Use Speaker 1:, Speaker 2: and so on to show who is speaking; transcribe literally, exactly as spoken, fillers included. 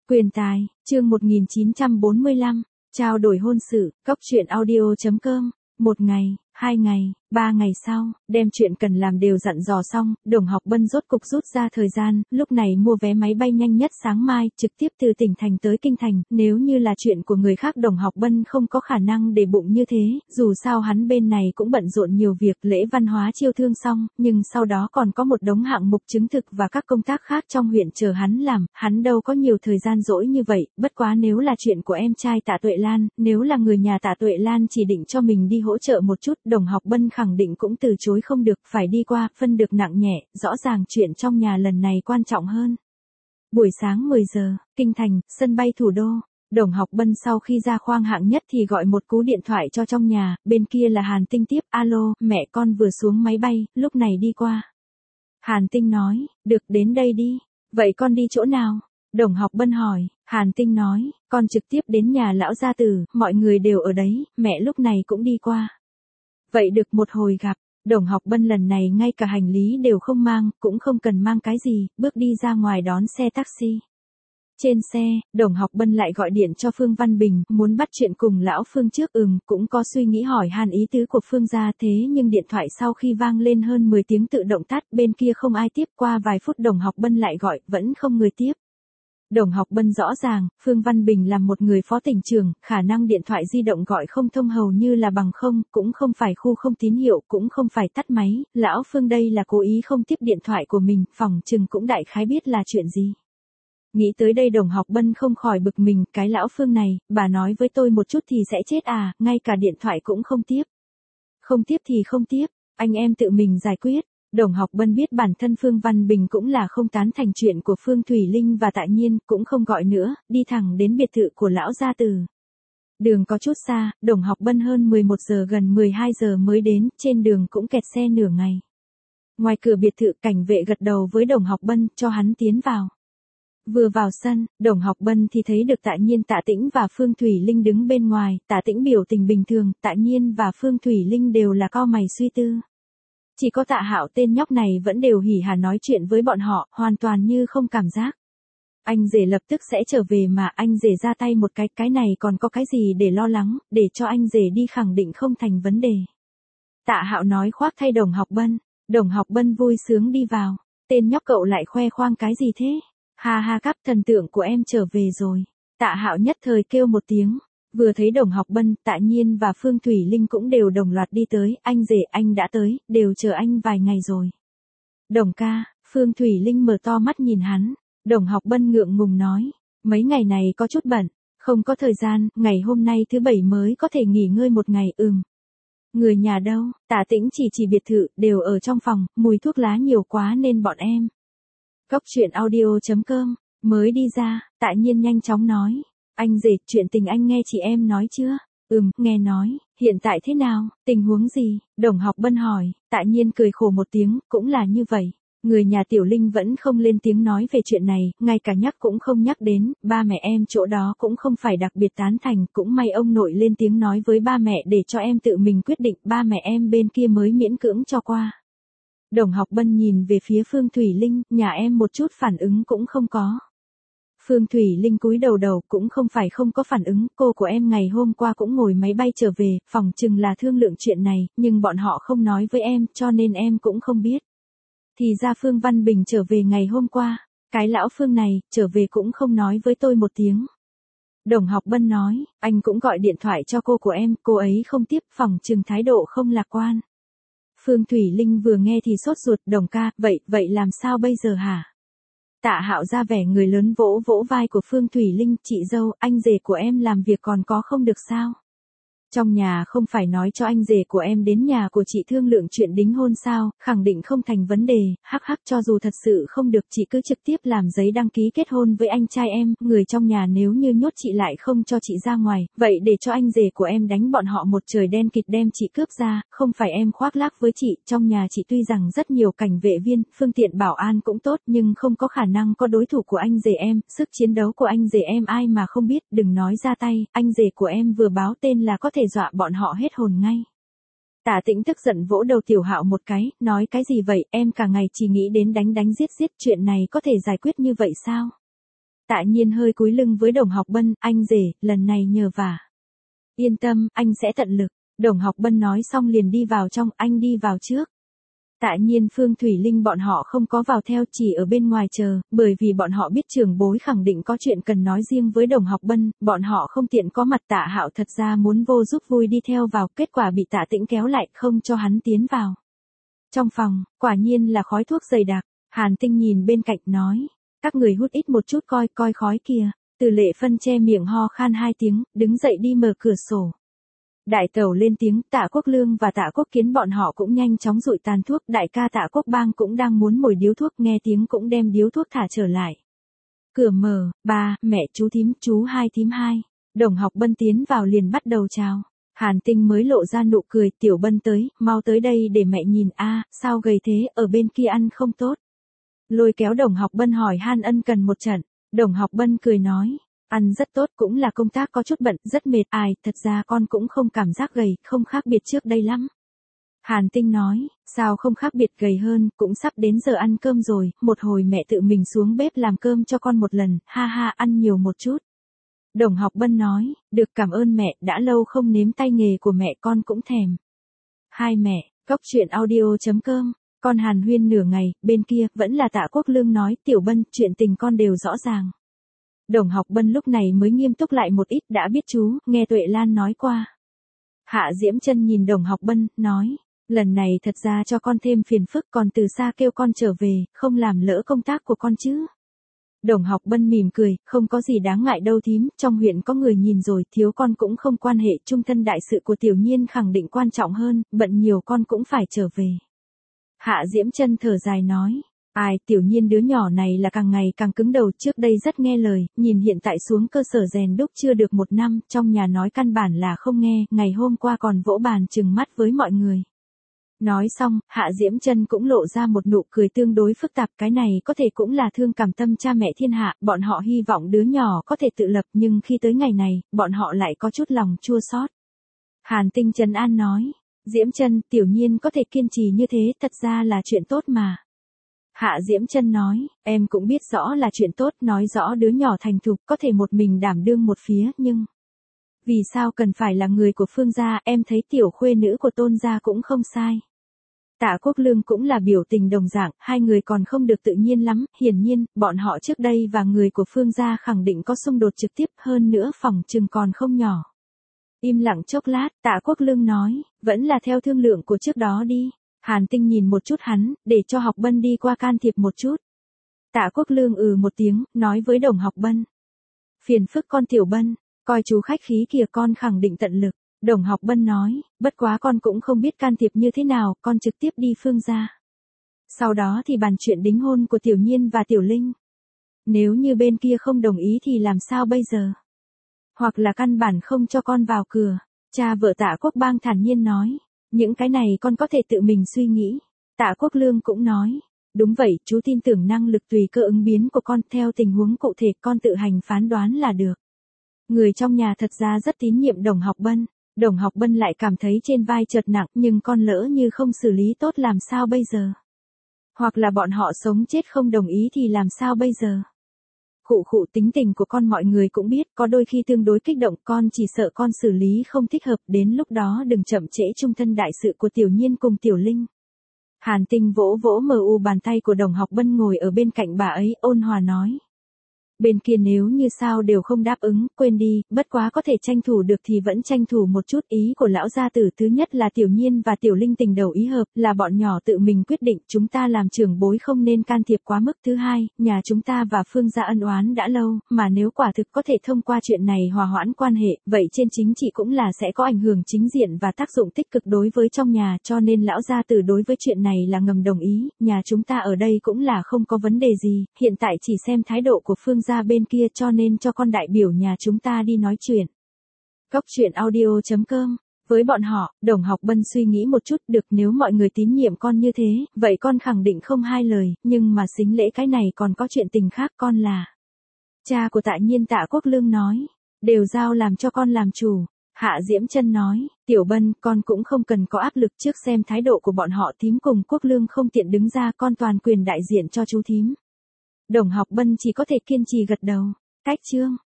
Speaker 1: Quyền tài, chương một nghìn chín trăm bốn mươi lăm, trao đổi hôn sự, cốc truyện audio chấm com. Một ngày, hai ngày, ba ngày sau, đem chuyện cần làm đều dặn dò xong, Đồng Học Bân rốt cục rút ra thời gian, lúc này mua vé máy bay nhanh nhất sáng mai, trực tiếp từ tỉnh thành tới kinh thành, nếu như là chuyện của người khác Đồng Học Bân không có khả năng để bụng như thế, dù sao hắn bên này cũng bận rộn nhiều việc, lễ văn hóa chiêu thương xong, nhưng sau đó còn có một đống hạng mục chứng thực và các công tác khác trong huyện chờ hắn làm, hắn đâu có nhiều thời gian rỗi như vậy, bất quá nếu là chuyện của em trai Tạ Tuệ Lan, nếu là người nhà Tạ Tuệ Lan chỉ định cho mình đi hỗ trợ một chút, Đồng Học Bân khẳng định cũng từ chối không được, phải đi qua, phân được nặng nhẹ, rõ ràng chuyện trong nhà lần này quan trọng hơn. Buổi sáng mười giờ, kinh thành, sân bay thủ đô, Đồng Học Bân sau khi ra khoang hạng nhất thì gọi một cú điện thoại cho trong nhà, bên kia là Hàn Tinh tiếp, alo, mẹ con vừa xuống máy bay, lúc này đi qua. Hàn Tinh nói, được đến đây đi, vậy con đi chỗ nào? Đồng Học Bân hỏi, Hàn Tinh nói, con trực tiếp đến nhà lão gia tử, mọi người đều ở đấy, mẹ lúc này cũng đi qua. Vậy được một hồi gặp, Đồng Học Bân lần này ngay cả hành lý đều không mang, cũng không cần mang cái gì, bước đi ra ngoài đón xe taxi. Trên xe, Đồng Học Bân lại gọi điện cho Phương Văn Bình, muốn bắt chuyện cùng lão Phương trước, ừm, cũng có suy nghĩ hỏi han ý tứ của Phương gia, thế nhưng điện thoại sau khi vang lên hơn mười tiếng tự động tắt, bên kia không ai tiếp, qua vài phút Đồng Học Bân lại gọi, vẫn không người tiếp. Đồng Học Bân rõ ràng, Phương Văn Bình là một người phó tỉnh trưởng, khả năng điện thoại di động gọi không thông hầu như là bằng không, cũng không phải khu không tín hiệu, cũng không phải tắt máy, lão Phương đây là cố ý không tiếp điện thoại của mình, phòng chừng cũng đại khái biết là chuyện gì. Nghĩ tới đây Đồng Học Bân không khỏi bực mình, cái lão Phương này, bà nói với tôi một chút thì sẽ chết à, ngay cả điện thoại cũng không tiếp. Không tiếp thì không tiếp, anh em tự mình giải quyết. Đồng Học Bân biết bản thân Phương Văn Bình cũng là không tán thành chuyện của Phương Thủy Linh và Tạ Nhiên, cũng không gọi nữa, đi thẳng đến biệt thự của lão gia tử. Đường có chút xa, Đồng Học Bân hơn mười một giờ gần mười hai giờ mới đến, trên đường cũng kẹt xe nửa ngày. Ngoài cửa biệt thự, cảnh vệ gật đầu với Đồng Học Bân, cho hắn tiến vào. Vừa vào sân, Đồng Học Bân thì thấy được Tạ Nhiên, Tạ Tĩnh và Phương Thủy Linh đứng bên ngoài, Tạ Tĩnh biểu tình bình thường, Tạ Nhiên và Phương Thủy Linh đều là cau mày suy tư. Chỉ có Tạ Hạo tên nhóc này vẫn đều hỉ hả nói chuyện với bọn họ, hoàn toàn như không cảm giác. Anh rể lập tức sẽ trở về mà, anh rể ra tay một cái, cái này còn có cái gì để lo lắng, để cho anh rể đi khẳng định không thành vấn đề. Tạ Hạo nói khoác thay Đồng Học Bân, Đồng Học Bân vui sướng đi vào, tên nhóc cậu lại khoe khoang cái gì thế? Ha ha, cắp, thần tượng của em trở về rồi. Tạ Hạo nhất thời kêu một tiếng. Vừa thấy Đồng Học Bân, Tạ Nhiên và Phương Thủy Linh cũng đều đồng loạt đi tới, anh rể anh đã tới, đều chờ anh vài ngày rồi. Đồng ca, Phương Thủy Linh mở to mắt nhìn hắn, Đồng Học Bân ngượng ngùng nói, mấy ngày này có chút bận, không có thời gian, ngày hôm nay thứ bảy mới có thể nghỉ ngơi một ngày, ừm. Người nhà đâu? Tạ Tĩnh chỉ chỉ biệt thự, đều ở trong phòng, mùi thuốc lá nhiều quá nên bọn em. Cốc truyện audio chấm com, mới đi ra, Tạ Nhiên nhanh chóng nói. Anh rể, chuyện tình anh nghe chị em nói chưa? Ừm, nghe nói, hiện tại thế nào, tình huống gì? Đồng Học Bân hỏi, Tạ Nhiên cười khổ một tiếng, cũng là như vậy. Người nhà Tiểu Linh vẫn không lên tiếng nói về chuyện này, ngay cả nhắc cũng không nhắc đến, ba mẹ em chỗ đó cũng không phải đặc biệt tán thành, cũng may ông nội lên tiếng nói với ba mẹ để cho em tự mình quyết định, ba mẹ em bên kia mới miễn cưỡng cho qua. Đồng Học Bân nhìn về phía Phương Thủy Linh, nhà em một chút phản ứng cũng không có. Phương Thủy Linh cúi đầu đầu, cũng không phải không có phản ứng, cô của em ngày hôm qua cũng ngồi máy bay trở về, phòng chừng là thương lượng chuyện này, nhưng bọn họ không nói với em, cho nên em cũng không biết. Thì ra Phương Văn Bình trở về ngày hôm qua, cái lão Phương này, trở về cũng không nói với tôi một tiếng. Đồng Học Bân nói, anh cũng gọi điện thoại cho cô của em, cô ấy không tiếp, phòng chừng thái độ không lạc quan. Phương Thủy Linh vừa nghe thì sốt ruột, Đồng ca, vậy, vậy làm sao bây giờ hả? Tạ Hạo ra vẻ người lớn vỗ vỗ vai của Phương Thủy Linh, chị dâu, anh rể của em làm việc còn có không được sao? Trong nhà không phải nói cho anh rể của em đến nhà của chị thương lượng chuyện đính hôn sao, khẳng định không thành vấn đề, hắc hắc, cho dù thật sự không được chị cứ trực tiếp làm giấy đăng ký kết hôn với anh trai em, người trong nhà nếu như nhốt chị lại không cho chị ra ngoài, vậy để cho anh rể của em đánh bọn họ một trời đen kịt đem chị cướp ra, không phải em khoác lác với chị, trong nhà chị tuy rằng rất nhiều cảnh vệ viên, phương tiện bảo an cũng tốt nhưng không có khả năng có đối thủ của anh rể em, sức chiến đấu của anh rể em ai mà không biết, đừng nói ra tay, anh rể của em vừa báo tên là có thể dọa bọn họ hết hồn ngay. Tạ Tĩnh tức giận vỗ đầu Tiểu Hạo một cái, nói cái gì vậy, em cả ngày chỉ nghĩ đến đánh đánh giết giết, chuyện này có thể giải quyết như vậy sao? Tạ Nhiên hơi cúi lưng với Đồng Học Bân, anh rể, lần này nhờ vả. Yên tâm, anh sẽ tận lực. Đồng Học Bân nói xong liền đi vào trong, anh đi vào trước. Tạ Nhiên Phương Thủy Linh bọn họ không có vào theo, chỉ ở bên ngoài chờ, bởi vì bọn họ biết trưởng bối khẳng định có chuyện cần nói riêng với Đồng Học Bân, bọn họ không tiện có mặt. Tạ Hạo thật ra muốn vô giúp vui đi theo vào, kết quả bị Tạ Tĩnh kéo lại, không cho hắn tiến vào. Trong phòng, quả nhiên là khói thuốc dày đặc, Hàn Tinh nhìn bên cạnh nói, các người hút ít một chút coi, coi khói kia. Từ Lệ Phân che miệng ho khan hai tiếng, đứng dậy đi mở cửa sổ. Đại tẩu lên tiếng, Tạ Quốc Lương và Tạ Quốc Kiến bọn họ cũng nhanh chóng dụi tàn thuốc, đại ca Tạ Quốc Bang cũng đang muốn mồi điếu thuốc, nghe tiếng cũng đem điếu thuốc thả trở lại. Cửa mở, ba, mẹ, chú thím, chú hai thím hai. Đồng Học Bân tiến vào liền bắt đầu chào. Hàn Tinh mới lộ ra nụ cười, Tiểu Bân tới, mau tới đây để mẹ nhìn. A, sao gầy thế, ở bên kia ăn không tốt. Lôi kéo Đồng Học Bân hỏi han ân cần một trận. Đồng Học Bân cười nói, ăn rất tốt, cũng là công tác có chút bận, rất mệt. Ai, thật ra con cũng không cảm giác gầy, không khác biệt trước đây lắm. Hàn Tinh nói, sao không khác biệt, gầy hơn, cũng sắp đến giờ ăn cơm rồi, một hồi mẹ tự mình xuống bếp làm cơm cho con một lần, ha ha, ăn nhiều một chút. Đồng Học Bân nói, được, cảm ơn mẹ, đã lâu không nếm tay nghề của mẹ, con cũng thèm. Hai mẹ, Cốc Truyện Audio chấm com. Con hàn huyên nửa ngày, bên kia, vẫn là Tạ Quốc Lương nói, Tiểu Bân, chuyện tình con đều rõ ràng. Đồng Học Bân lúc này mới nghiêm túc lại một ít, đã biết chú, nghe Tuệ Lan nói qua. Hạ Diễm Chân nhìn Đồng Học Bân, nói, lần này thật ra cho con thêm phiền phức, còn từ xa kêu con trở về, không làm lỡ công tác của con chứ. Đồng Học Bân mỉm cười, không có gì đáng ngại đâu thím, trong huyện có người nhìn rồi, thiếu con cũng không quan hệ, trung thân đại sự của Tiểu Nhiên khẳng định quan trọng hơn, bận nhiều con cũng phải trở về. Hạ Diễm Chân thở dài nói, ai, Tiểu Nhiên đứa nhỏ này là càng ngày càng cứng đầu, trước đây rất nghe lời, nhìn hiện tại xuống cơ sở rèn đúc chưa được một năm, trong nhà nói căn bản là không nghe, ngày hôm qua còn vỗ bàn trừng mắt với mọi người. Nói xong, Hạ Diễm Chân cũng lộ ra một nụ cười tương đối phức tạp, cái này có thể cũng là thương cảm tâm cha mẹ thiên hạ, bọn họ hy vọng đứa nhỏ có thể tự lập, nhưng khi tới ngày này, bọn họ lại có chút lòng chua xót. Hàn Tinh trấn an nói, Diễm Chân, Tiểu Nhiên có thể kiên trì như thế, thật ra là chuyện tốt mà. Hạ Diễm Chân nói, em cũng biết rõ là chuyện tốt, nói rõ đứa nhỏ thành thục, có thể một mình đảm đương một phía, nhưng vì sao cần phải là người của Phương gia, em thấy tiểu khuê nữ của Tôn gia cũng không sai. Tạ Quốc Lương cũng là biểu tình đồng dạng, hai người còn không được tự nhiên lắm, hiển nhiên, bọn họ trước đây và người của Phương gia khẳng định có xung đột trực tiếp, hơn nữa phòng chừng còn không nhỏ. Im lặng chốc lát, Tạ Quốc Lương nói, vẫn là theo thương lượng của trước đó đi. Hàn Tinh nhìn một chút hắn, để cho Học Bân đi qua can thiệp một chút. Tạ Quốc Lương ừ một tiếng, nói với Đồng Học Bân. Phiền phức con Tiểu Bân, coi chú khách khí kìa, con khẳng định tận lực. Đồng Học Bân nói, bất quá con cũng không biết can thiệp như thế nào, con trực tiếp đi Phương gia. Sau đó thì bàn chuyện đính hôn của Tiểu Nhiên và Tiểu Linh. Nếu như bên kia không đồng ý thì làm sao bây giờ? Hoặc là căn bản không cho con vào cửa. Cha vợ Tạ Quốc Bang thản nhiên nói, những cái này con có thể tự mình suy nghĩ. Tạ Quốc Lương cũng nói, đúng vậy, chú tin tưởng năng lực tùy cơ ứng biến của con, theo tình huống cụ thể con tự hành phán đoán là được. Người trong nhà thật ra rất tín nhiệm Đồng Học Bân. Đồng Học Bân lại cảm thấy trên vai chợt nặng, nhưng con lỡ như không xử lý tốt làm sao bây giờ? Hoặc là bọn họ sống chết không đồng ý thì làm sao bây giờ? Khụ khụ, tính tình của con mọi người cũng biết, có đôi khi tương đối kích động, con chỉ sợ con xử lý không thích hợp, đến lúc đó đừng chậm trễ trung thân đại sự của Tiểu Nhiên cùng Tiểu Linh. Hàn Tinh vỗ vỗ mờ u bàn tay của Đồng Học Bân ngồi ở bên cạnh bà ấy, ôn hòa nói. Bên kia nếu như sao đều không đáp ứng, quên đi, bất quá có thể tranh thủ được thì vẫn tranh thủ một chút. Ý của lão gia tử thứ nhất là Tiểu Nhiên và Tiểu Linh tình đầu ý hợp, là bọn nhỏ tự mình quyết định, chúng ta làm trưởng bối không nên can thiệp quá mức. Thứ hai, nhà chúng ta và Phương gia ân oán đã lâu, mà nếu quả thực có thể thông qua chuyện này hòa hoãn quan hệ, vậy trên chính trị cũng là sẽ có ảnh hưởng chính diện và tác dụng tích cực đối với trong nhà, cho nên lão gia tử đối với chuyện này là ngầm đồng ý, nhà chúng ta ở đây cũng là không có vấn đề gì, hiện tại chỉ xem thái độ của Phương gia ra bên kia, cho nên cho con đại biểu nhà chúng ta đi nói chuyện. Cốc Truyện Audio chấm com. Với bọn họ, Đồng Học Bân suy nghĩ một chút, được, nếu mọi người tín nhiệm con như thế, vậy con khẳng định không hai lời, nhưng mà sính lễ cái này còn có chuyện tình khác, con là cha của Tạ Nhiên. Tạ Quốc Lương nói, đều giao làm cho con làm chủ. Hạ Diễm Chân nói, Tiểu Bân, con cũng không cần có áp lực, trước xem thái độ của bọn họ, thím cùng Quốc Lương không tiện đứng ra, con toàn quyền đại diện cho chú thím. Đồng học Bân chỉ có thể kiên trì gật đầu. Cách chương.